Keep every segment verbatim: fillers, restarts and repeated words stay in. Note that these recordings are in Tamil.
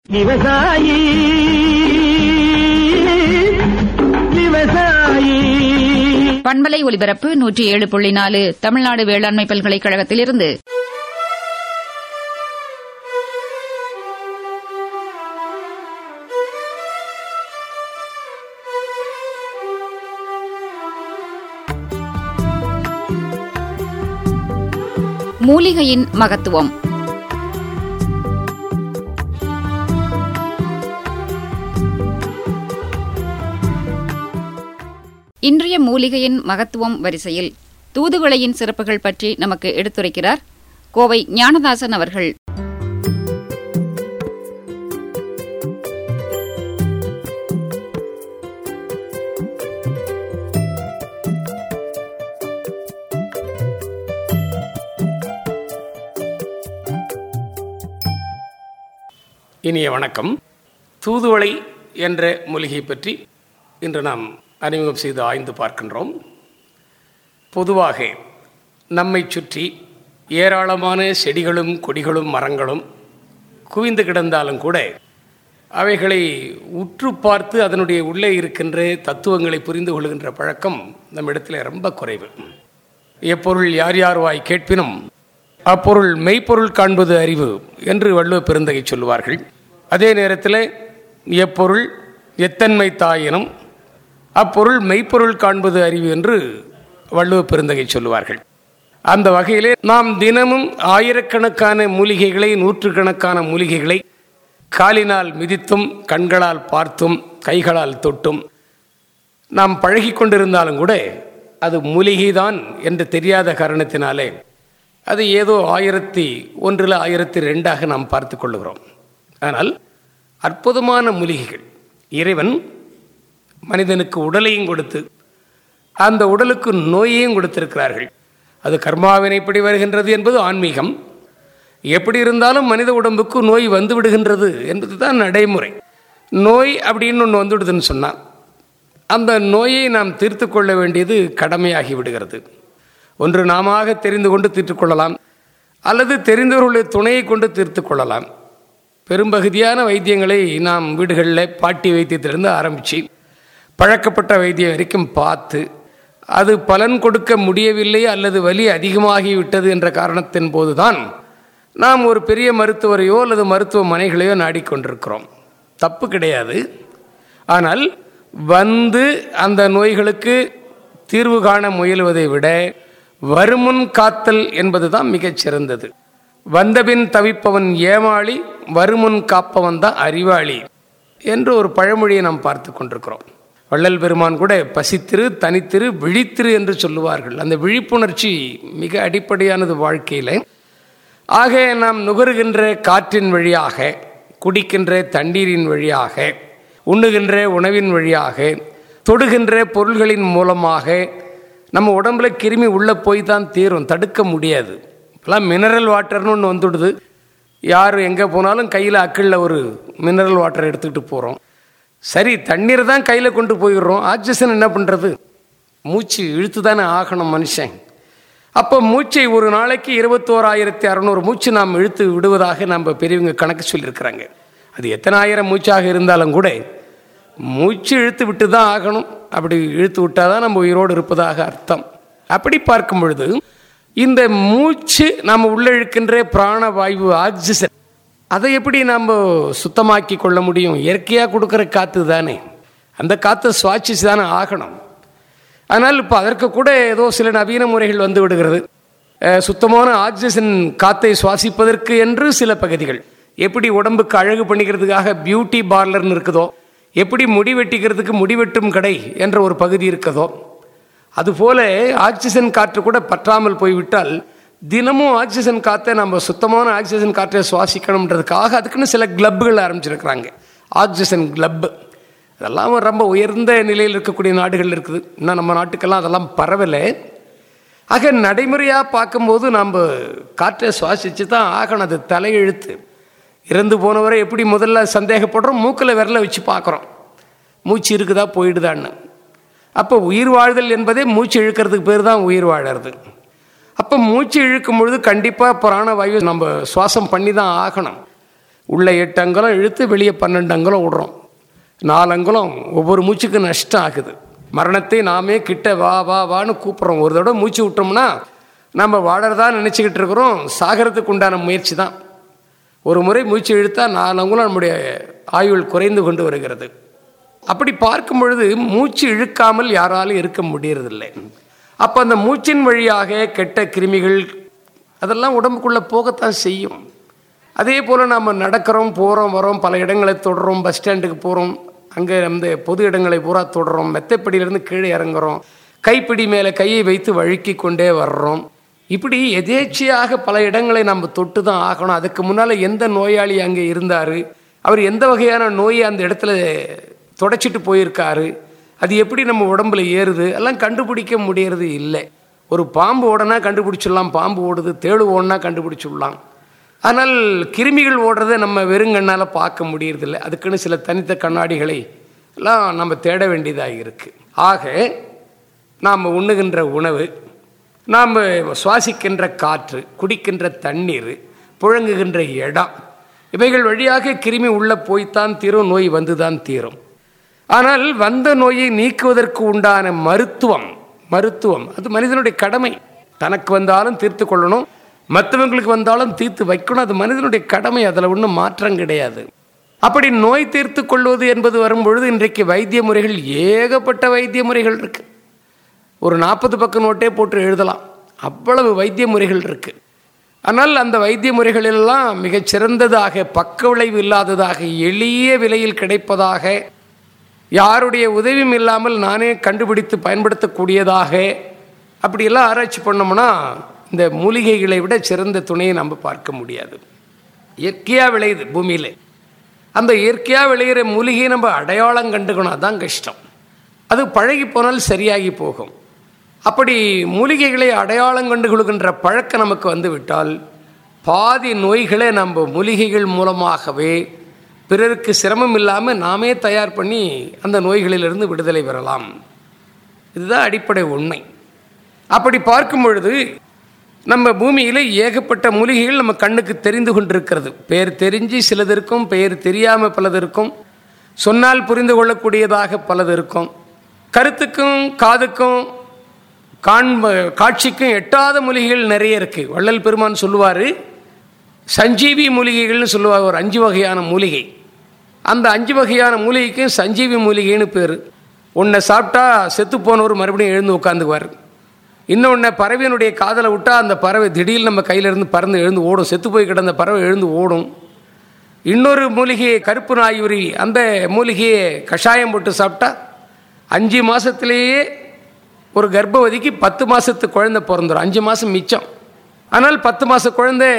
விவசாயி விவசாயி பண்பலை ஒலிபரப்பு நூற்றி ஏழு புள்ளி நாலு தமிழ்நாடு வேளாண்மை பல்கலைக்கழகத்திலிருந்து மூலிகையின் மகத்துவம். இன்றைய மூலிகையின் மகத்துவம் வரிசையில் தூதுவளையின் சிறப்புகள் பற்றி நமக்கு எடுத்துரைக்கிறார் கோவை ஞானதாசன் அவர்கள். இனிய வணக்கம். தூதுவளை என்ற மூலிகை பற்றி இன்று நாம் அறிமுகம் செய்து ஆய்ந்து பார்க்கின்றோம். பொதுவாக நம்மை சுற்றி ஏராளமான செடிகளும் கொடிகளும் மரங்களும் குவிந்து கிடந்தாலும் கூட அவைகளை உற்று பார்த்து அதனுடைய உள்ளே இருக்கின்ற தத்துவங்களை புரிந்து கொள்கின்ற பழக்கம் நம்மிடத்தில் ரொம்ப குறைவு. எப்பொருள் யார் யார் வாய் கேட்பினும் அப்பொருள் மெய்ப்பொருள் காண்பது அறிவு என்று வள்ளுவ பெருந்தகை சொல்லுவார்கள். அதே நேரத்தில் எப்பொருள் எத்தன்மை தாயினும் அப்பொருள் மெய்ப்பொருள் காண்பது அறிவு என்று வள்ளுவ பெருந்தகை சொல்லுவார்கள். அந்த வகையிலே நாம் தினமும் ஆயிரக்கணக்கான மூலிகைகளை நூற்றுக்கணக்கான மூலிகைகளை காலினால் மிதித்தும் கண்களால் பார்த்தும் கைகளால் தொட்டும் நாம் பழகி கொண்டிருந்தாலும் கூட அது மூலிகைதான் என்று தெரியாத காரணத்தினாலே அது ஏதோ ஆயிரத்தி ஒன்றில் ஆயிரத்தி ரெண்டாக நாம் பார்த்து கொள்ளுகிறோம். ஆனால் அற்புதமான மூலிகைகள் இறைவன் மனிதனுக்கு உடலையும் கொடுத்து அந்த உடலுக்கு நோயையும் கொடுத்திருக்கிறார்கள். அது கர்மாவினைப்படி வருகின்றது என்பது ஆன்மீகம். எப்படி இருந்தாலும் மனித உடம்புக்கு நோய் வந்து விடுகின்றது என்பது தான் நடைமுறை. நோய் அப்படின்னு ஒன்று வந்து விடுதுன்னு சொன்னால் அந்த நோயை நாம் தீர்த்து கொள்ள வேண்டியது கடமையாகி விடுகிறது. ஒன்று நாம தெரிந்து கொண்டு தீர்த்து கொள்ளலாம், அல்லது தெரிந்தவர்களுடைய துணையை கொண்டு தீர்த்து கொள்ளலாம். பெரும்பகுதியான வைத்தியங்களை நாம் வீடுகளில் பாட்டி வைத்தியத்திலிருந்து ஆரம்பித்து பழக்கப்பட்ட வைத்தியம் வரைக்கும் பார்த்து அது பலன் கொடுக்க முடியவில்லை அல்லது வலி அதிகமாகிவிட்டது என்ற காரணத்தின் போதுதான் நாம் ஒரு பெரிய மருத்துவரையோ அல்லது மருத்துவமனைகளையோ நாடிக்கொண்டிருக்கிறோம். தப்பு கிடையாது. ஆனால் வந்து அந்த நோய்களுக்கு தீர்வு காண முயலுவதை விட வருமுன் காத்தல் என்பதுதான் மிகச் சிறந்தது. வந்தபின் தவிப்பவன் ஏமாளி, வருமுன் காப்பவன் தான் அறிவாளி என்று ஒரு பழமொழியை நாம் பார்த்து கொண்டிருக்கிறோம். வள்ளல் பெருமான் கூட பசித்திரு தனித்திரு விழித்திரு என்று சொல்லுவார்கள். அந்த விழிப்புணர்ச்சி மிக அடிப்படையானது வாழ்க்கையில். ஆக நாம் நுகருகின்ற காற்றின் வழியாக, குடிக்கின்ற தண்ணீரின் வழியாக, உண்ணுகின்ற உணவின் வழியாக, தொடுகின்ற பொருள்களின் மூலமாக நம்ம உடம்புல கிருமி உள்ளே போய் தான் தீரும், தடுக்க முடியாது. இப்போலாம் மினரல் வாட்டர்னு ஒன்று வந்துடுது. யார் எங்கே போனாலும் கையில் அக்கிளில் ஒரு மினரல் வாட்டர் எடுத்துக்கிட்டு போகிறோம். சரி, தண்ணீர் தான் கையில் கொண்டு போயிடுறோம். ஆக்சிஜன் என்ன பண்ணுறது? மூச்சு இழுத்து தானே ஆகணும் மனுஷன். அப்போ மூச்சை ஒரு நாளைக்கு இருபத்தோராயிரத்தி அறநூறு மூச்சு நாம் இழுத்து விடுவதாக நம்ம பெரியவங்க கணக்கு சொல்லியிருக்கிறாங்க. அது எத்தனை ஆயிரம் மூச்சாக இருந்தாலும் கூட மூச்சு இழுத்து விட்டு தான் ஆகணும். அப்படி இழுத்து விட்டால் தான் நம்ம உயிரோடு இருப்பதாக அர்த்தம். அப்படி பார்க்கும் பொழுது இந்த மூச்சு நாம் உள்ளே இழுக்கின்ற பிராணவாயு ஆக்சிஜன், அதை எப்படி நாம் சுத்தமாக்கி கொள்ள முடியும்? இயற்கையாக கொடுக்குற காற்று தானே, அந்த காற்றை சுவாசிச்சு தானே ஆகணும். ஆனால் இப்போ அதற்கு கூட ஏதோ சில நவீன முறைகள் வந்து விடுகிறது. சுத்தமான ஆக்சிஜன் காற்றை சுவாசிப்பதற்கு என்று சில பகுதிகள், எப்படி உடம்புக்கு அழகு பண்ணிக்கிறதுக்காக பியூட்டி பார்லர்னு இருக்குதோ, எப்படி முடி வெட்டிக்கிறதுக்கு முடிவெட்டும் கடை என்ற ஒரு பகுதி இருக்குதோ, அதுபோல ஆக்சிஜன் காற்று கூட பற்றாமல் போய்விட்டால் தினமும் ஆக்சிஜன் காற்றை நம்ம சுத்தமான ஆக்சிஜன் காற்றை சுவாசிக்கணுன்றதுக்காக அதுக்குன்னு சில கிளப்புகள் ஆரம்பிச்சிருக்கிறாங்க. ஆக்சிஜன் கிளப்பு அதெல்லாம் ரொம்ப உயர்ந்த நிலையில் இருக்கக்கூடிய நாடுகள் இருக்குது. இன்னும் நம்ம நாட்டுக்கெல்லாம் அதெல்லாம் பரவலை. ஆக நடைமுறையாக பார்க்கும்போது நம்ம காற்றை சுவாசித்து தான் ஆகணும். அது தலையெழுத்து. இறந்து போனவரை எப்படி முதல்ல சந்தேகப்படுறோம், மூக்கில் விரலை வச்சு பார்க்குறோம் மூச்சு இருக்குதா போயிடுதான்னு. அப்போ உயிர் வாழ்தல் என்பதே மூச்சு இழுக்கிறதுக்கு பேர் தான் உயிர் வாழறது. அப்போ மூச்சு இழுக்கும் பொழுது கண்டிப்பாக பிராணவாயு நம்ம சுவாசம் பண்ணி தான் ஆகணும். உள்ள எட்டு அங்குலம் இழுத்து வெளியே பன்னெண்டு அங்குலம் விடுறோம். நாலு அங்குலம் ஒவ்வொரு மூச்சுக்கு நஷ்டம் ஆகுது. மரணத்தை நாமே கிட்ட வா வா வான்னு கூப்பிட்றோம். ஒரு தடவை மூச்சு விட்டோம்னா நம்ம வாழறதா நினச்சிக்கிட்டு இருக்கிறோம். சாகிறதுக்கு உண்டான முயற்சி தான். ஒரு முறை மூச்சு இழுத்தா நாலு அங்குலம் நம்முடைய ஆயுள் குறைந்து கொண்டு வருகிறது. அப்படி பார்க்கும் பொழுது மூச்சு இழுக்காமல் யாராலும் இருக்க முடியறதில்லை. அப்போ அந்த மூச்சின் வழியாக கெட்ட கிருமிகள் அதெல்லாம் உடம்புக்குள்ளே போகத்தான் செய்யும். அதே போல் நம்ம நடக்கிறோம், போகிறோம், வரோம், பல இடங்களை தொடுறோம், பஸ் ஸ்டாண்டுக்கு போகிறோம், அங்கே அந்த பொது இடங்களை பூரா தொடுறோம், மெத்தைப்படியிலேருந்து கீழே இறங்குறோம், கைப்பிடி மேலே கையை வைத்து வழுக்கி கொண்டே வர்றோம். இப்படி எதேச்சியாக பல இடங்களை நம்ம தொட்டு தான் ஆகணும். அதுக்கு முன்னால் எந்த நோயாளி அங்கே இருந்தார், அவர் எந்த வகையான நோயை அந்த இடத்துல தொடச்சிட்டு போயிருக்காரு, அது எப்படி நம்ம உடம்புல ஏறுது எல்லாம் கண்டுபிடிக்க முடியறது இல்லை. ஒரு பாம்பு ஓடனா கண்டுபிடிச்சிடலாம், பாம்பு ஓடுது, தேடு ஓடனா கண்டுபிடிச்சிடலாம். ஆனால் கிருமிகள் ஓடுறதை நம்ம வெறுங்கண்ணால் பார்க்க முடியறதில்லை. அதுக்குன்னு சில தனித்த கண்ணாடிகளை எல்லாம் நம்ம தேட வேண்டியதாக இருக்குது. ஆக நாம் உண்ணுகின்ற உணவு, நாம் சுவாசிக்கின்ற காற்று, குடிக்கின்ற தண்ணீர், புழங்குகின்ற இடம், இவைகள் வழியாக கிருமி உள்ளே போய்த்தான் தீரும், நோய் வந்து தான் தீரும். ஆனால் வந்த நோயை நீக்குவதற்கு உண்டான மருத்துவம் மருத்துவம் அது மனிதனுடைய கடமை. தனக்கு வந்தாலும் தீர்த்து கொள்ளணும், மற்றவங்களுக்கு வந்தாலும் தீர்த்து வைக்கணும். அது மனிதனுடைய கடமை, அதில் ஒன்றும் மாற்றம் கிடையாது. அப்படி நோய் தீர்த்து கொள்வது என்பது வரும்பொழுது இன்றைக்கு வைத்திய முறைகள், ஏகப்பட்ட வைத்திய முறைகள் இருக்கு. ஒரு நாற்பது பக்கம் நோட்டே போட்டு எழுதலாம், அவ்வளவு வைத்திய முறைகள் இருக்கு. ஆனால் அந்த வைத்திய முறைகளெல்லாம் மிகச்சிறந்ததாக, பக்க விளைவு இல்லாததாக, எளிய விலையில் கிடைப்பதாக, யாருடைய உதவியும் இல்லாமல் நானே கண்டுபிடித்து பயன்படுத்தக்கூடியதாக, அப்படியெல்லாம் ஆராய்ச்சி பண்ணோம்னா இந்த மூலிகைகளை விட சிறந்த துணையை நம்ம பார்க்க முடியாது. இயற்கையாக விளையுது பூமியில். அந்த இயற்கையாக விளையிற மூலிகையை நம்ம அடையாளம் கண்டுக்கணும், அதுதான் கஷ்டம். அது பழகி போனால் சரியாகி போகும். அப்படி மூலிகைகளை அடையாளம் கண்டு கொள்கின்ற பழக்கம் நமக்கு வந்து விட்டால் பாதி நோய்களை நம்ம மூலிகைகள் மூலமாகவே பிறருக்கு சிரமம் இல்லாமல் நாமே தயார் பண்ணி அந்த நோய்களிலிருந்து விடுதலை பெறலாம். இதுதான் அடிப்படை உண்மை. அப்படி பார்க்கும் பொழுது நம்ம பூமியில் ஏகப்பட்ட மூலிகைகள் நம்ம கண்ணுக்கு தெரிந்து கொண்டிருக்கிறது. பெயர் தெரிஞ்சு சிலது இருக்கும், பெயர் தெரியாமல் பலது இருக்கும், சொன்னால் புரிந்து கொள்ளக்கூடியதாக பலது இருக்கும். கருத்துக்கும் காதுக்கும் காண்ப காட்சிக்கும் எட்டாத மூலிகைகள் நிறைய இருக்குது. வள்ளல் பெருமான் சொல்லுவார், சஞ்சீவி மூலிகைகள்னு சொல்லுவார். ஒரு அஞ்சு வகையான மூலிகை. அந்த அஞ்சு வகையான மூலிகைக்கும் சஞ்சீவி மூலிகைன்னு பேர். ஒன்றை சாப்பிட்டா செத்து போனவர் மறுபடியும் எழுந்து உட்காந்துக்குவார். இன்னொன்று பறவையினுடைய காதலை விட்டால் அந்த பறவை திடீர்னு நம்ம கையிலேருந்து பறந்து எழுந்து ஓடும், செத்து போய் கிடந்த பறவை எழுந்து ஓடும். இன்னொரு மூலிகையை கருப்பு நாயுரி, அந்த மூலிகையை கஷாயம் போட்டு சாப்பிட்டா அஞ்சு மாதத்துலேயே ஒரு கர்ப்பவதிக்கு பத்து மாதத்து குழந்தை பிறந்துடும். அஞ்சு மாதம் மிச்சம். ஆனால் பத்து மாத குழந்தை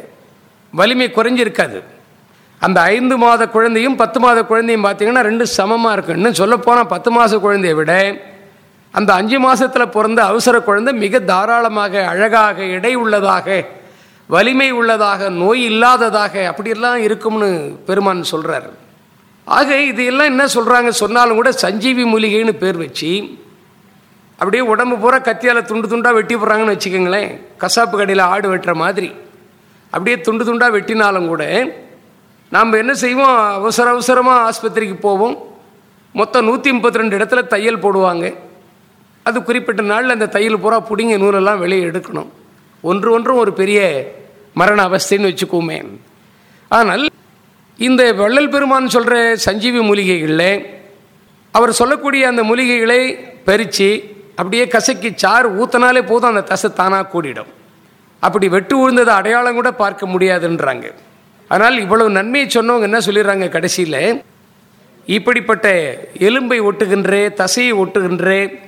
வலிமை குறைஞ்சிருக்காது. அந்த ஐந்து மாத குழந்தையும் பத்து மாத குழந்தையும் பார்த்தீங்கன்னா ரெண்டு சமமாக இருக்கும். இன்னும் சொல்லப்போனால் பத்து மாத குழந்தையை விட அந்த அஞ்சு மாதத்தில் பிறந்த அவசர குழந்தை மிக தாராளமாக, அழகாக, எடை உள்ளதாக, வலிமை உள்ளதாக, நோய் இல்லாததாக அப்படியெல்லாம் இருக்கும்னு பெருமான் சொல்கிறார். ஆக இதையெல்லாம் என்ன சொல்கிறாங்க சொன்னாலும் கூட சஞ்சீவி மூலிகைன்னு பேர் வச்சு அப்படியே உடம்பு பூரா கத்தியால் துண்டு துண்டாக வெட்டி போடுறாங்கன்னு வச்சுக்கோங்களேன். கசாப்பு கடையில் ஆடு வெட்டுற மாதிரி அப்படியே துண்டு துண்டாக வெட்டினாலும் கூட நாம் என்ன செய்வோம், அவசர அவசரமாக ஆஸ்பத்திரிக்கு போவோம். மொத்தம் நூற்றி முப்பத்தி ரெண்டு இடத்துல தையல் போடுவாங்க. அது குறிப்பிட்ட நாளில் அந்த தையல் பூரா பிடிங்க நூலெல்லாம் வெளியே எடுக்கணும். ஒன்று ஒன்றும் ஒரு பெரிய மரண அவஸ்தைன்னு வச்சுக்கோமே. ஆனால் இந்த வள்ளல் பெருமான் சொல்கிற சஞ்சீவி மூலிகைகளில் அவர் சொல்லக்கூடிய அந்த மூலிகைகளை பறித்து அப்படியே கசக்கி சாறு ஊற்றினாலே போதும், அந்த தசை தானாக கூடிடும். அப்படி வெட்டு விழுந்ததை அடையாளம் கூட பார்க்க முடியாதுன்றாங்க. ஆனால் இவ்வளவு நன்மையை சொன்னவங்க என்ன சொல்லிடுறாங்க கடைசியில், இப்படிப்பட்ட எலும்பை ஒட்டுகின்ற, தசையை ஒட்டுகின்ற,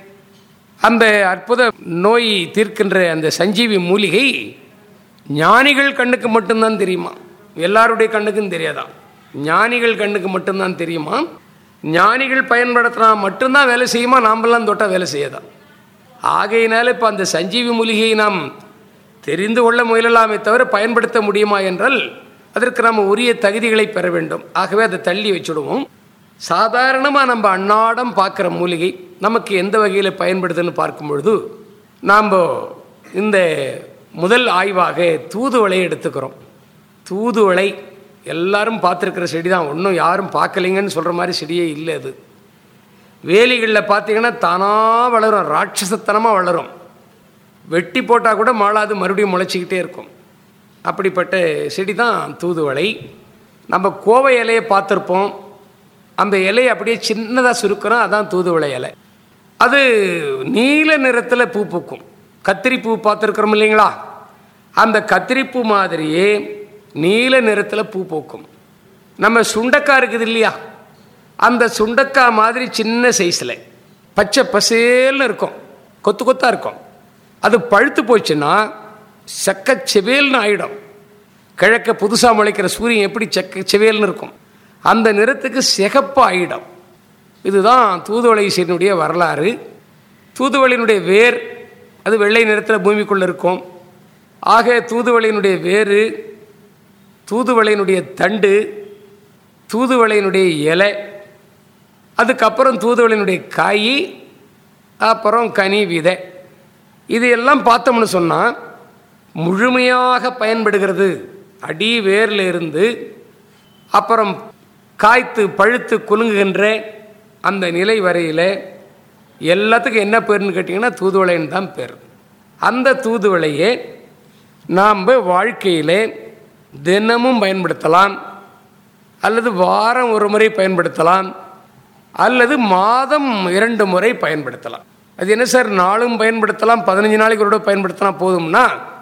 அந்த அற்புத நோய் தீர்க்கின்ற அந்த சஞ்சீவி மூலிகை ஞானிகள் கண்ணுக்கு மட்டும்தான் தெரியுமா, எல்லாருடைய கண்ணுக்கும் தெரியாதான். ஞானிகள் கண்ணுக்கு மட்டும்தான் தெரியுமா. ஞானிகள் பயன்படுத்தினா மட்டும்தான் வேலை செய்யுமா, நாமெல்லாம் தொட்டால் வேலை செய்யாதான். ஆகையினால இப்போ அந்த சஞ்சீவி மூலிகையை நாம் தெரிந்து கொள்ள முயலலாமே தவிர பயன்படுத்த முடியுமா என்றால் அதற்கு நாம் உரிய தகுதிகளை பெற வேண்டும். ஆகவே அதை தள்ளி வச்சுடுவோம். சாதாரணமாக நம்ம அன்னாடம் பார்க்குற மூலிகை நமக்கு எந்த வகையில் பயன்படுதுன்னு பார்க்கும் பொழுது நாம் இந்த முதல் ஆய்வாக தூதுவளை எடுத்துக்கிறோம். தூதுவளை எல்லாரும் பார்த்துருக்கிற செடி தான், ஒன்றும் யாரும் பார்க்கலைங்கன்னு சொல்கிற மாதிரி செடியே இல்லை. அது வேலிகளில் பார்த்தீங்கன்னா தானாக வளரும், ராட்சசத்தனமாக வளரும். வெட்டி போட்டால் கூட மாளாது, மறுபடியும் முளைச்சிக்கிட்டே இருக்கும். அப்படிப்பட்ட செடி தான் தூதுவளை. நம்ம கோவை இலையை பார்த்துருப்போம், அந்த இலையை அப்படியே சின்னதாக சுருக்கிறோம், அதான் தூதுவளை இலை. அது நீல நிறத்தில் பூ பூக்கும். கத்திரிப்பூ பார்த்துருக்குறோம் இல்லைங்களா, அந்த கத்திரிப்பூ மாதிரியே நீல நிறத்தில் பூ பூக்கும். நம்ம சுண்டக்காய் இருக்குது இல்லையா, அந்த சுண்டக்காய் மாதிரி சின்ன சைஸில் பச்சை பசேல்னு இருக்கும், கொத்து கொத்தாக இருக்கும். அது பழுத்து போச்சுன்னா செக்க செவேல்னு ஆகிடும். கிழக்க புதுசாக முளைக்கிற சூரியன் எப்படி செக்க செவேல்னு இருக்கும், அந்த நிறத்துக்கு சிகப்பு ஆகிடும். இதுதான் தூதுவளை செடியினுடைய வரலாறு. தூதுவளையினுடைய வேர் அது வெள்ளை நிறத்தில் பூமிக்குள்ளே இருக்கும். ஆக தூதுவளையினுடைய வேறு, தூதுவளையினுடைய தண்டு, தூதுவளையினுடைய இலை, அதுக்கப்புறம் தூதுவளையினுடைய காய், அப்புறம் கனி, விதை. இதையெல்லாம் பார்த்தோம்னு சொன்னால் முழுமையாக பயன்படுகிறது. அடி வேரில் இருந்து அப்புறம் காய்த்து பழுத்து குலுங்குகின்ற அந்த நிலை வரையில் எல்லாத்துக்கும் என்ன பேர்னு கேட்டிங்கன்னா தூதுவளைன்னு தான் பேர். அந்த தூதுவளையே நாம் வாழ்க்கையில் தினமும் பயன்படுத்தலாம், அல்லது வாரம் ஒரு முறை பயன்படுத்தலாம், அல்லது மாதம் இரண்டு முறை பயன்படுத்தலாம். அது என்ன சார், நாளும் பயன்படுத்தலாம், பதினஞ்சு நாளைக்கு ஒரு தடவை பயன்படுத்தலாம் போதும்னா,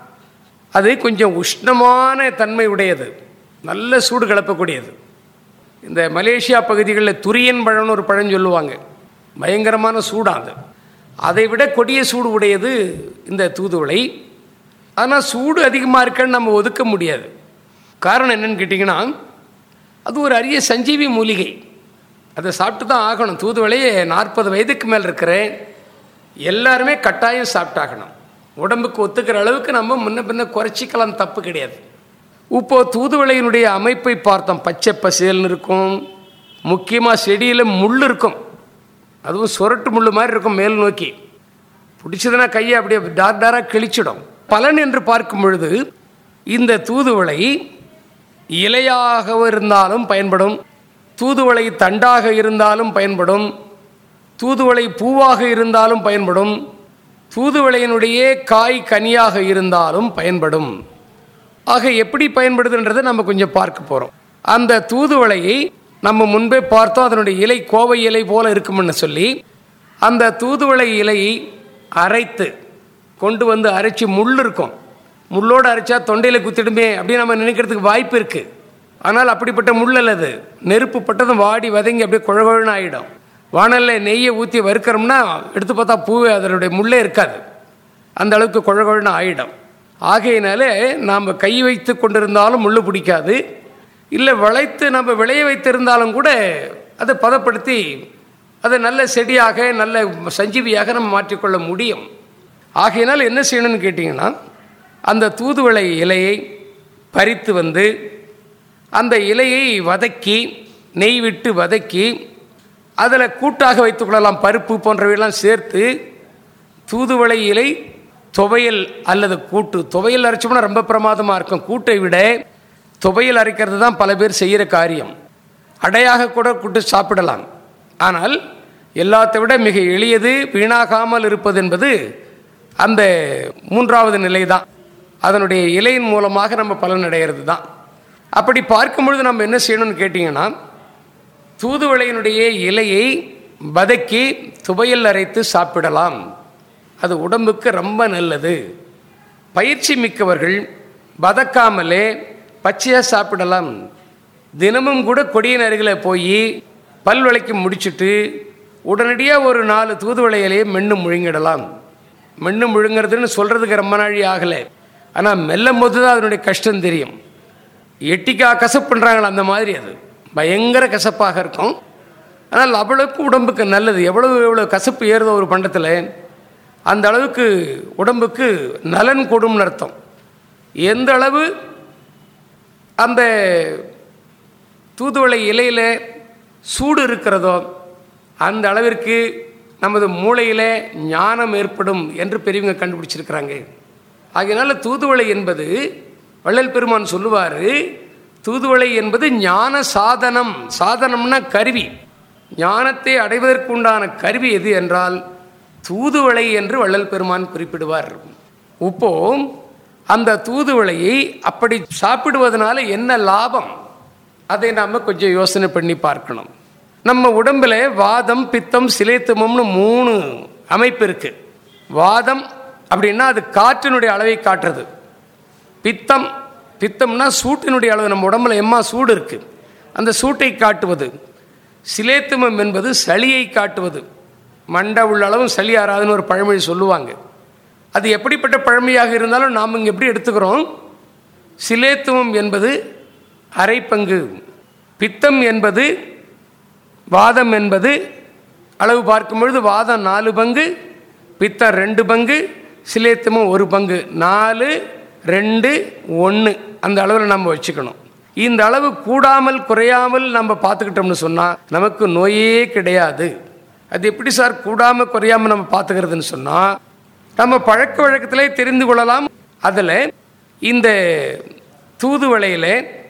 அது கொஞ்சம் உஷ்ணமான தன்மை உடையது, நல்ல சூடு கலப்பக்கூடியது. இந்த மலேசியா பகுதிகளில் துரியன் பழம்னு ஒரு பழம் சொல்லுவாங்க, பயங்கரமான சூடாது. அதை விட கொடிய சூடு உடையது இந்த தூதுவளை. ஆனால் சூடு அதிகமாக இருக்குன்னு நம்ம ஒதுக்க முடியாது. காரணம் என்னன்னு கேட்டிங்கன்னா, அது ஒரு அரிய சஞ்சீவி மூலிகை, அதை சாப்பிட்டு தான் ஆகணும். தூதுவளையே நாற்பது வயதுக்கு மேல் இருக்கிற எல்லாருமே கட்டாயம் சாப்பிட்டாகணும். உடம்புக்கு ஒத்துக்கிற அளவுக்கு நம்ம முன்ன பின்ன குறைச்சிக்கலாம், தப்பு கிடையாது. இப்போ தூதுவளையினுடைய அமைப்பை பார்த்தோம், பச்சை பசேல்னு இருக்கும். முக்கியமாக செடியில் முள் இருக்கும், அதுவும் சொரட்டு முள் மாதிரி இருக்கும், மேல் நோக்கி பிடிச்சதுன்னா கையை அப்படியே டார் டாராக கிழிச்சிடும். பலன் என்று பார்க்கும் பொழுது இந்த தூதுவளை இலையாக இருந்தாலும் பயன்படும், தூதுவளை தண்டாக இருந்தாலும் பயன்படும், தூதுவளை பூவாக இருந்தாலும் பயன்படும், தூதுவளையினுடைய காய் கனியாக இருந்தாலும் பயன்படும். ஆக எப்படி பயன்படுதுன்றதை நம்ம கொஞ்சம் பார்க்க போகிறோம். அந்த தூதுவளையை நம்ம முன்பே பார்த்தோம், அதனுடைய இலை கோவை இலை போல இருக்கும்னு சொல்லி அந்த தூதுவளை இலையை அரைத்து கொண்டு வந்து அரைச்சி, முள் இருக்கும், முள்ளோடு அரைச்சா தொண்டையில் குத்திடுமே அப்படின்னு நம்ம நினைக்கிறதுக்கு வாய்ப்பு இருக்குது. ஆனால் அப்படிப்பட்ட முள் அல்லது, நெருப்பு பட்டதும் வாடி வதங்கி அப்படியே குழகுழன்னு ஆகிடும். வானலில் நெய்யை ஊற்றி வறுக்கிறோம்னா எடுத்து பார்த்தா பூவே அதனுடைய முள்ளே இருக்காது, அந்த அளவுக்கு குழகுழன்னு ஆகிடும். ஆகையினாலே நாம் கை வைத்து கொண்டிருந்தாலும் முள் பிடிக்காது, இல்லை வளைத்து நம்ம விளைய வைத்திருந்தாலும் கூட அதை பதப்படுத்தி அதை நல்ல செடியாக நல்ல சஞ்சீவியாக நம்ம மாற்றிக்கொள்ள முடியும். ஆகையினால் என்ன செய்யணும்னு கேட்டிங்கன்னா, அந்த தூதுவளை இலையை பறித்து வந்து அந்த இலையை வதக்கி நெய் விட்டு வதக்கி அதில் கூட்டாக வைத்துக்கொள்ளலாம், பருப்பு போன்றவையெல்லாம் சேர்த்து. தூதுவளை இலை துவையல் அல்லது கூட்டு, துவையல் அரைச்சோம்னா ரொம்ப பிரமாதமாக இருக்கும். கூட்டை விட துவையல் அரைக்கிறது தான் பல பேர் செய்கிற காரியம். அடையாக கூட கூட்டு சாப்பிடலாம். ஆனால் எல்லாத்தை விட மிக எளியது, வீணாகாமல் இருப்பது என்பது அந்த மூன்றாவது நிலை தான். அதனுடைய இலையின் மூலமாக நம்ம பலன் அடைகிறது தான். அப்படி பார்க்கும் பொழுது நம்ம என்ன செய்யணும்னு கேட்டிங்கன்னா, தூதுவளையினுடைய இலையை வதக்கி துவையல் அரைத்து சாப்பிடலாம், அது உடம்புக்கு ரொம்ப நல்லது. பயிற்சி மிக்கவர்கள் வதக்காமலே பச்சையாக சாப்பிடலாம். தினமும் கூட கொடியின் அருகில் போய் பல் விளக்கி முடிச்சுட்டு உடனடியாக ஒரு நாலு தூதுவளை இலையை மென்று முழுங்கிடலாம். மென்று முழுங்கிறதுன்னு சொல்கிறதுக்கு ரொம்ப நாழி ஆகலை, ஆனால் மெல்லும் போது தான் அதனுடைய கஷ்டம் தெரியும். எட்டிக்கா கசப்பு பண்ணுறாங்களா அந்த மாதிரி அது பயங்கர கசப்பாக இருக்கும். ஆனால் அவ்வளவுக்கு உடம்புக்கு நல்லது. எவ்வளவு எவ்வளோ கசப்பு ஏறுதோ ஒரு பண்டத்தில், அந்த அளவுக்கு உடம்புக்கு நலன் கொடும்னு அர்த்தம். எந்த அளவு அந்த தூதுவளை இலையில் சூடு இருக்கிறதோ அந்த அளவிற்கு நமது மூளையில் ஞானம் ஏற்படும் என்று பெரியவங்க கண்டுபிடிச்சிருக்கிறாங்க. ஆகையினால தூதுவளை என்பது வள்ளல் பெருமான் சொல்லுவார், தூதுவளை என்பது ஞான சாதனம். சாதனம்னா கருவி. ஞானத்தை அடைவதற்குண்டான கருவி எது என்றால் தூதுவளை என்று வள்ளல் பெருமான் குறிப்பிடுவார். இப்போ அந்த தூதுவளையை அப்படி சாப்பிடுவதனால என்ன லாபம், அதை நாம் கொஞ்சம் யோசனை பண்ணி பார்க்கணும். நம்ம உடம்பில் வாதம், பித்தம், சிலேத்துமம்னு மூணு அமைப்பு இருக்கு. வாதம் அப்படின்னா அது காற்றினுடைய அளவை காட்டுறது. பித்தம் பித்தம்னா சூட்டினுடைய அளவு, நம்ம உடம்புல எம்மா சூடு இருக்கு, அந்த சூட்டை காட்டுவது. சிலேத்துமம் என்பது சளியை காட்டுவது. மண்டை உள்ள அளவும் சளி ஆறாதுன்னு ஒரு பழமொழி சொல்லுவாங்க. அது எப்படிப்பட்ட பழமையாக இருந்தாலும் நாம் இங்கே எப்படி எடுத்துக்கிறோம், சிலேத்துவம் என்பது அரை பங்கு, பித்தம் என்பது, வாதம் என்பது அளவு பார்க்கும் பொழுது வாதம் நாலு பங்கு, பித்தம் ரெண்டு பங்கு, சிலேத்துவம் ஒரு பங்கு. நாலு ரெண்டு ஒன்று அந்த அளவில் நம்ம வச்சுக்கணும். இந்த அளவு கூடாமல் குறையாமல் நம்ம பார்த்துக்கிட்டோம்னு சொன்னால் நமக்கு நோயே கிடையாது. அது எப்படி சார் கூடாமல் குறையாமல் நம்ம பார்த்துக்கிறதுன்னு சொன்னால் நம்ம பழக்க வழக்கத்திலே தெரிந்து கொள்ளலாம். அதில் இந்த தூதுவளையில்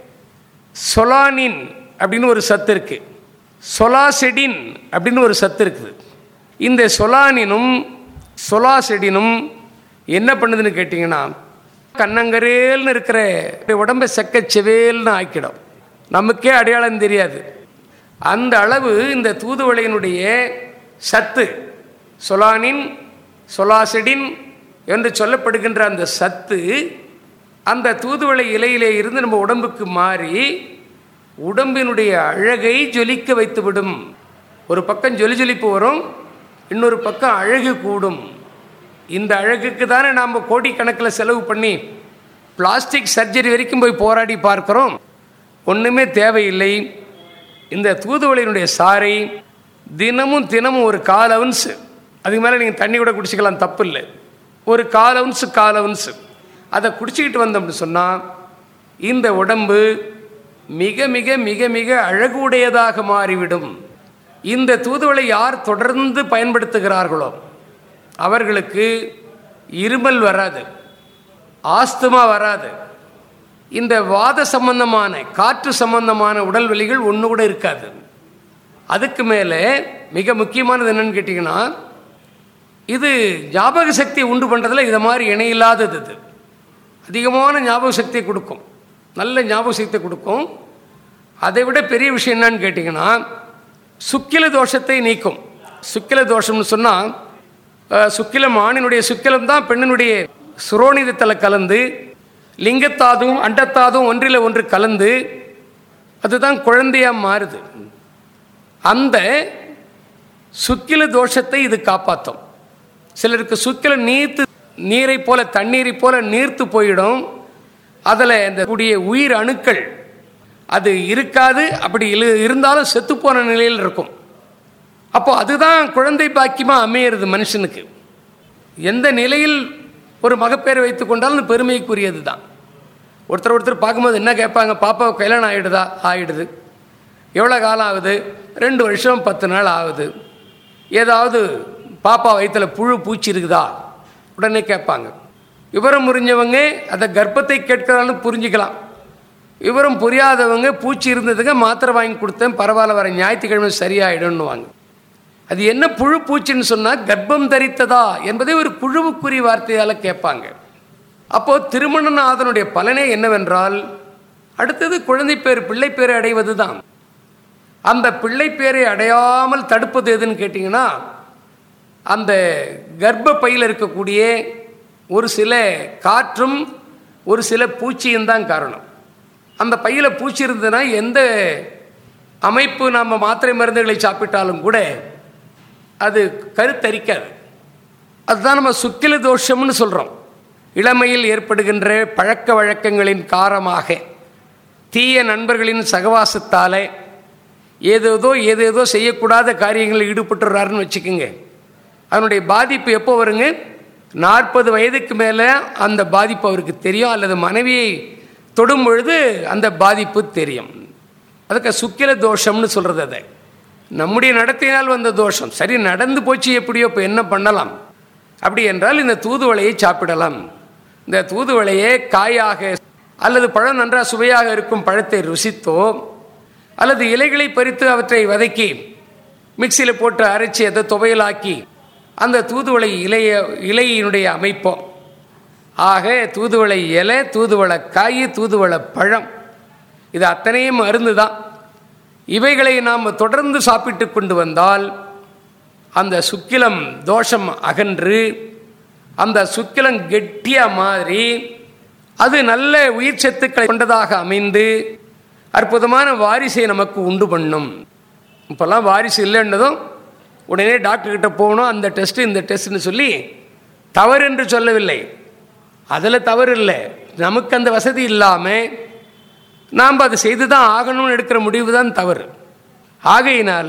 சொலானின் அப்படின்னு ஒரு சத்து இருக்குது, சொலாசெடின் அப்படின்னு ஒரு சத்து இருக்குது. இந்த சொலானினும் சொலாசெடினும் என்ன பண்ணுதுன்னு கேட்டிங்கன்னா கண்ணங்கரேல்னு இருக்கிற உடம்பை செக்க செவேல்னு ஆக்கிடும், நமக்கே அடையாளம் தெரியாது. அந்த அளவு இந்த தூதுவளையினுடைய சத்து சொலானின் சொலாசெடின் என்று சொல்லப்படுகின்ற அந்த சத்து அந்த தூதுவளை இலையிலே இருந்து நம்ம உடம்புக்கு மாறி உடம்பினுடைய அழகை ஜொலிக்க வைத்துவிடும். ஒரு பக்கம் ஜொலி ஜொலிப்பு வரும், இன்னொரு பக்கம் அழகு கூடும். இந்த அழகுக்கு தானே நாம் கோடிக்கணக்கில் செலவு பண்ணி பிளாஸ்டிக் சர்ஜரி வரைக்கும் போய் போராடி பார்க்கிறோம். ஒன்றுமே தேவையில்லை. இந்த தூதுவளையினுடைய சாறை தினமும் தினமும் ஒரு கால் அவுன்ஸு, அதுக்கு மேலே நீங்கள் தண்ணி கூட குடிச்சிக்கலாம், தப்பு இல்லை. ஒரு கால் அவுன்ஸு கால் அவுன்ஸு அதை குடிச்சிக்கிட்டு வந்தோம்னு சொன்னால் இந்த உடம்பு மிக மிக மிக மிக அழகுடையதாக மாறிவிடும். இந்த தூதுவளை யார் தொடர்ந்து பயன்படுத்துகிறார்களோ அவர்களுக்கு இருமல் வராது, ஆஸ்துமா வராது, இந்த வாத சம்பந்தமான காற்று சம்பந்தமான உடல் வலிகள் ஒன்று கூட இருக்காது. அதுக்கு மேலே மிக முக்கியமானது என்னன்னு கேட்டிங்கன்னா இது ஞாபக சக்தியை உண்டு பண்ணுறதுல இதை மாதிரி இணையில்லாதது. இது அதிகமான ஞாபக சக்தியை கொடுக்கும், நல்ல ஞாபக சக்தியை கொடுக்கும். அதை விட பெரிய விஷயம் என்னன்னு கேட்டிங்கன்னா சுக்கில தோஷத்தை நீக்கும். சுக்கில தோஷம்னு சொன்னால் சுக்கிலம் ஆணினுடைய சுக்கிலம் தான் பெண்ணினுடைய சுரோனிதத்தில் கலந்து லிங்கத்தாதும் அண்டத்தாதும் ஒன்றில் ஒன்று கலந்து அதுதான் குழந்தையாக மாறுது. அந்த சுக்கில தோஷத்தை இது காப்பாற்றும். சிலருக்கு சுக்கில நீர்த்து நீரை போல தண்ணீரை போல நீர்த்து போயிடும். அதில் இந்த கூடிய உயிர் அணுக்கள் அது இருக்காது, அப்படி இருந்தாலும் செத்துப்போன நிலையில் இருக்கும். அப்போ அதுதான் குழந்தை பாக்கியமாக அமையிறது மனுஷனுக்கு. எந்த நிலையில் ஒரு மகப்பேரை வைத்து கொண்டாலும் பெருமைக்குரியது தான். ஒருத்தர் ஒருத்தர் பார்க்கும்போது என்ன கேட்பாங்க, பாப்பாவுக்கு கல்யாணம் ஆகிடுதா? ஆகிடுது. எவ்வளோ காலம் ஆகுது? ரெண்டு வருஷம் பத்து நாள் ஆகுது. ஏதாவது பாப்பா வயிற்றில் புழு பூச்சி இருக்குதா? உடனே கேட்பாங்க. விவரம் புரிஞ்சவங்க அதை கர்ப்பத்தை கேட்கிறாலும் புரிஞ்சுக்கலாம். விவரம் புரியாதவங்க பூச்சி இருந்ததுங்க மாத்திரை வாங்கி கொடுத்தேன், பரவாயில்ல, வர ஞாயிற்றுக்கிழமை சரியாயிடும்னுவாங்க. அது என்ன புழு பூச்சின்னு சொன்னால் கர்ப்பம் தரித்ததா என்பதை ஒரு குழுவுக்குரிய வார்த்தையால் கேட்பாங்க. அப்போது திருமணநாதனுடைய பலனே என்னவென்றால் அடுத்தது குழந்தை பேர் பிள்ளை பேரை அடைவது தான். அந்த பிள்ளை பேரை அடையாமல் தடுப்பது எதுன்னு கேட்டிங்கன்னா அந்த கர்ப்ப பையில் இருக்கக்கூடிய ஒரு சில காற்றும் ஒரு சில பூச்சியும் தான் காரணம். அந்த பையில் பூச்சி இருந்ததுன்னா எந்த அமைப்பு நாம் மாத்திரை மருந்துகளை சாப்பிட்டாலும் கூட அது கருத்தரிக்காது. அதுதான் நம்ம சுக்கில தோஷம்னு சொல்கிறோம். இளமையில் ஏற்படுகின்ற பழக்க வழக்கங்களின் காரணமாக தீய நண்பர்களின் சகவாசத்தால் ஏதேதோ ஏதேதோ செய்யக்கூடாத காரியங்களில் ஈடுபட்டுறாருன்னு வச்சுக்கோங்க. அதனுடைய பாதிப்பு எப்போ வருங்க? நாற்பது வயதுக்கு மேலே அந்த பாதிப்பு அவருக்கு தெரியும், அல்லது மனைவியை தொடும் பொழுது அந்த பாதிப்பு தெரியும். அதுக்கு சுக்கில தோஷம்னு சொல்கிறது. அதை நம்முடைய நடத்தினால் வந்த தோஷம். சரி, நடந்து போச்சு, எப்படியோ இப்போ என்ன பண்ணலாம்? அப்படி என்றால் இந்த தூதுவளையை சாப்பிடலாம். இந்த தூதுவளையை காயாக அல்லது பழம் நன்றாக சுவையாக இருக்கும் பழத்தை ருசித்தோ அல்லது இலைகளை பறித்து அவற்றை வதக்கி மிக்சியில் போட்டு அரைச்சி அதை துவையலாக்கி அந்த தூதுவளை இலைய இலையினுடைய அமைப்போம். ஆக தூதுவளை இலை, தூதுவளை காய், தூதுவளை பழம் இது அத்தனையும் மருந்து தான். இவைகளை நாம் தொடர்ந்து சாப்பிட்டு கொண்டு வந்தால் அந்த சுக்கிலம் தோஷம் அகன்று அந்த சுக்கிலம் கெட்டியாக மாறி அது நல்ல உயிர் சத்துக்களை கொண்டதாக அமைந்து அற்புதமான வாரிசை நமக்கு உண்டு பண்ணும். இப்போல்லாம் வாரிசு இல்லைன்னதும் உடனே டாக்டர்கிட்ட போகணும், அந்த டெஸ்ட்டு இந்த டெஸ்ட்னு சொல்லி தவறு என்று சொல்லவில்லை, அதில் தவறு இல்லை. நமக்கு அந்த வசதி இல்லாமல் நாம் அதை செய்து தான் ஆகணும்னு எடுக்கிற முடிவு தான் தவறு. ஆகையினால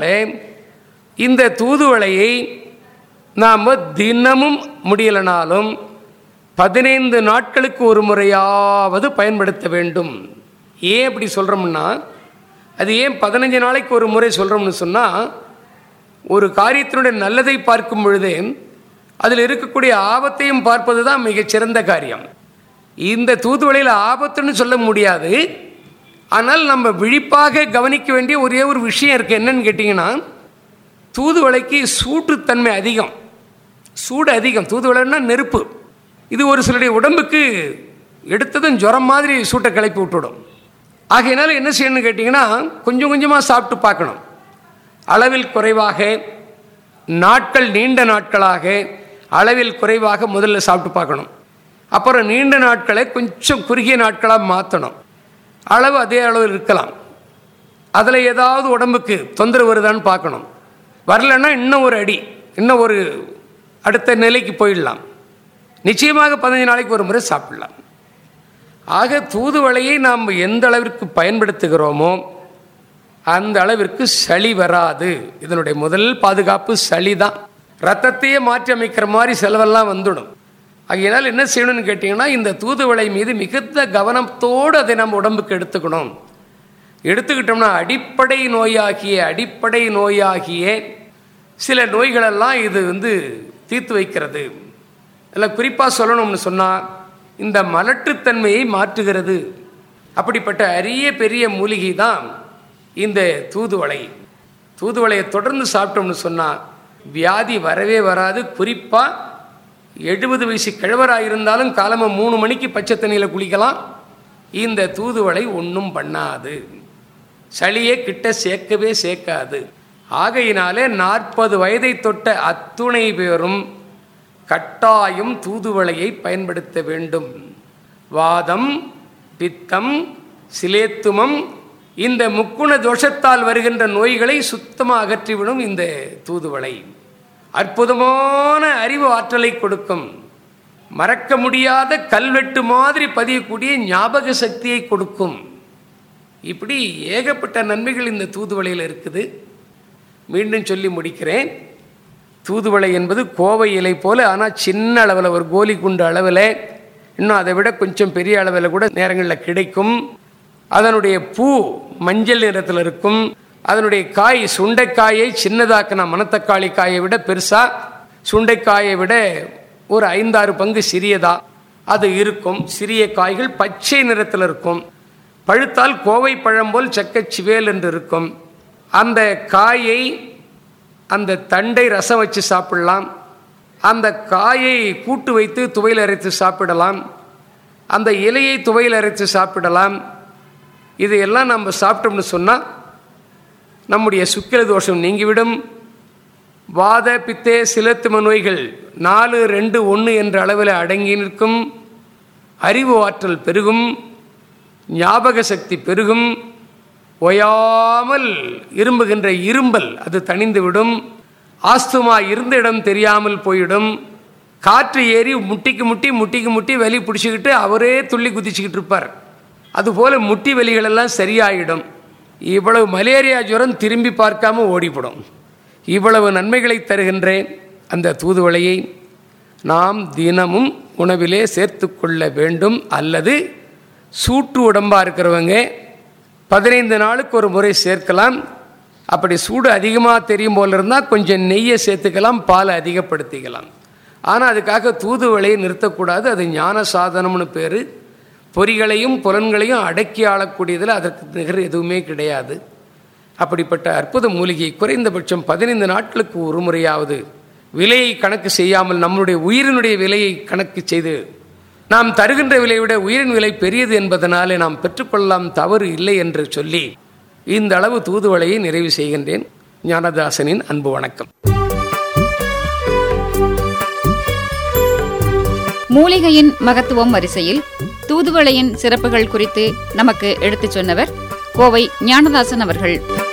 இந்த தூதுவளையை நாம் தினமும் முடியலனாலும் பதினைந்து நாட்களுக்கு ஒரு முறையாவது பயன்படுத்த வேண்டும். ஏன் அப்படி சொல்கிறோம்னா, அது ஏன் பதினஞ்சு நாளைக்கு ஒரு முறை சொல்கிறோம்னு சொன்னால், ஒரு காரியத்தினுடைய நல்லதை பார்க்கும் பொழுது அதில் இருக்கக்கூடிய ஆபத்தையும் பார்ப்பது தான் மிகச்சிறந்த காரியம். இந்த தூதுவளையில் ஆபத்துன்னு சொல்ல முடியாது, ஆனால் நம்ம விழிப்பாக கவனிக்க வேண்டிய ஒரே ஒரு விஷயம் இருக்குது. என்னன்னு கேட்டிங்கன்னா, தூதுவளைக்கு சூட்டுத்தன்மை அதிகம், சூடு அதிகம். தூதுவளைன்னா நெருப்பு. இது ஒரு சிலருடைய உடம்புக்கு எடுத்ததும் ஜுரம் மாதிரி சூட்டை கிளப்பி விட்டுடும். ஆகையினால என்ன செய்யணும்னு கேட்டிங்கன்னா, கொஞ்சம் கொஞ்சமாக சாப்பிட்டு பார்க்கணும். அளவில் குறைவாக, நாட்கள் நீண்ட நாட்களாக அளவில் குறைவாக முதல்ல சாப்பிட்டு பார்க்கணும். அப்புறம் நீண்ட நாட்களை கொஞ்சம் குறுகிய நாட்களாக மாற்றணும். அளவு அதே அளவில் இருக்கலாம். அதில் ஏதாவது உடம்புக்கு தொந்தரவு வருதான்னு பார்க்கணும். வரலன்னா இன்னும் ஒரு அடி, இன்னும் ஒரு அடுத்த நிலைக்கு போயிடலாம். நிச்சயமாக பதினஞ்சு நாளைக்கு ஒரு முறை சாப்பிடலாம். ஆக தூதுவளையை நாம் எந்த அளவிற்கு பயன்படுத்துகிறோமோ அந்த அளவிற்கு சளி வராது. இதனுடைய முதல் பாதுகாப்பு சளி தான். ரத்தத்தையே மாற்றி அமைக்கிற மாதிரி செலவெல்லாம் வந்துடும். ஆகையினால் என்ன செய்யணும்னு கேட்டிங்கன்னா, இந்த தூதுவளை மீது மிகுந்த கவனத்தோடு அதை நம்ம உடம்புக்கு எடுத்துக்கணும். எடுத்துக்கிட்டோம்னா அடிப்படை நோயாகிய அடிப்படை நோயாகிய சில நோய்களெல்லாம் இது வந்து தீர்த்து வைக்கிறது. இல்லை குறிப்பாக சொல்லணும்னு சொன்னால், இந்த மலட்டுத்தன்மையை மாற்றுகிறது. அப்படிப்பட்ட அரிய பெரிய மூலிகை தான் இந்த தூதுவளை. தூதுவளையை தொடர்ந்து சாப்பிட்டோம்னு சொன்னால் வியாதி வரவே வராது. குறிப்பாக எழுபது வயசு கிழவராக இருந்தாலும் காலமாக மூணு மணிக்கு பச்சை தண்ணியில் குளிக்கலாம். இந்த தூதுவளை ஒன்றும் பண்ணாது, சளியை கிட்ட சேர்க்கவே சேர்க்காது. ஆகையினாலே நாற்பது வயதை தொட்ட அத்துணை பேரும் கட்டாயம் தூதுவளையை பயன்படுத்த வேண்டும். வாதம், பித்தம், சிலேத்துமம் இந்த முக்குண தோஷத்தால் வருகின்ற நோய்களை சுத்தமாக அகற்றிவிடும் இந்த தூதுவளை. அற்புதமான அறிவு ஆற்றலை கொடுக்கும். மறக்க முடியாத கல்வெட்டு மாதிரி பதியக்கூடிய ஞாபக சக்தியை கொடுக்கும். இப்படி ஏகப்பட்ட நன்மைகள் இந்த தூதுவளையில் இருக்குது. மீண்டும் சொல்லி முடிக்கிறேன். தூதுவளை என்பது கோவை இலை போல, ஆனால் சின்ன அளவில், ஒரு கோலி குண்டு அளவில், இன்னும் அதை விட கொஞ்சம் பெரிய அளவில் கூட நேரங்களில் கிடைக்கும். அதனுடைய பூ மஞ்சள் நிறத்தில் இருக்கும். அதனுடைய காய் சுண்டைக்காயை சின்னதாக்கின மணத்தக்காளி காயை விட பெருசாக, சுண்டைக்காயை விட ஒரு ஐந்தாறு பங்கு சிறியதா அது இருக்கும். சிறிய காய்கள் பச்சை நிறத்தில் இருக்கும். பழுத்தால் கோவை பழம் போல் செக்கச்சிவேல் என்று இருக்கும். அந்த காயை, அந்த தண்டை ரசம் வச்சு சாப்பிடலாம். அந்த காயை கூட்டு வைத்து துவையில் அரைத்து சாப்பிடலாம். அந்த இலையை துவையில் அரைத்து சாப்பிடலாம். இதையெல்லாம் நம்ம சாப்பிட்டோம்னு சொன்னால் நம்முடைய சுக்கில தோஷம் நீங்கிவிடும். வாத பித்தே சிலத்தும நோய்கள் நாலு ரெண்டு ஒன்று என்ற அளவில் அடங்கி நிற்கும். அறிவு ஆற்றல் பெருகும், ஞாபக சக்தி பெருகும். ஓயாமல் இரும்புகின்ற இரும்பல் அது தணிந்துவிடும். ஆஸ்துமா இருந்த இடம் தெரியாமல் போயிடும். காற்று ஏறி முட்டிக்கு முட்டி முட்டிக்கு முட்டி வலி பிடிச்சிக்கிட்டு அவரே துள்ளி குதிச்சுக்கிட்டு இருப்பார். அதுபோல் முட்டி வலிகளெல்லாம் சரியாயிடும். இவ்வளவு மலேரியா ஜுரம் திரும்பி பார்க்காம ஓடிப்படும். இவ்வளவு நன்மைகளை தருகின்ற அந்த தூதுவளையை நாம் தினமும் உணவிலே சேர்த்து கொள்ள வேண்டும். அல்லது சூட்டு உடம்பாக இருக்கிறவங்க பதினைந்து நாளுக்கு ஒரு முறை சேர்க்கலாம். அப்படி சூடு அதிகமாக தெரியும் போல இருந்தால் கொஞ்சம் நெய்யை சேர்த்துக்கலாம், பாலை அதிகப்படுத்திக்கலாம். ஆனால் அதுக்காக தூதுவளையை நிறுத்தக்கூடாது. அது ஞான சாதனம்னு பேர். பொறிகளையும் புலன்களையும் அடக்கி ஆளக்கூடியதில் அதற்கு நிகர் எதுவுமே கிடையாது. அப்படிப்பட்ட அற்புத மூலிகை குறைந்தபட்சம் பதினைந்து நாட்களுக்கு ஒரு முறையாவது விலையை கணக்கு செய்யாமல் நம்முடைய உயிரினுடைய விலையை கணக்கு செய்து நாம் தருகின்ற விலையை விட உயிரின் விலை பெரியது என்பதனாலே நாம் பெற்றுக்கொள்ளலாம், தவறு இல்லை என்று சொல்லி இந்த அளவு தூதுவளையை நிறைவு செய்கின்றேன். ஞானதாசனின் அன்பு வணக்கம். மூலிகையின் மகத்துவம் வரிசையில் தூதுவளையின் சிறப்புகள் குறித்து நமக்கு எடுத்துச் சொன்னவர் கோவை ஞானதாசன் அவர்கள்.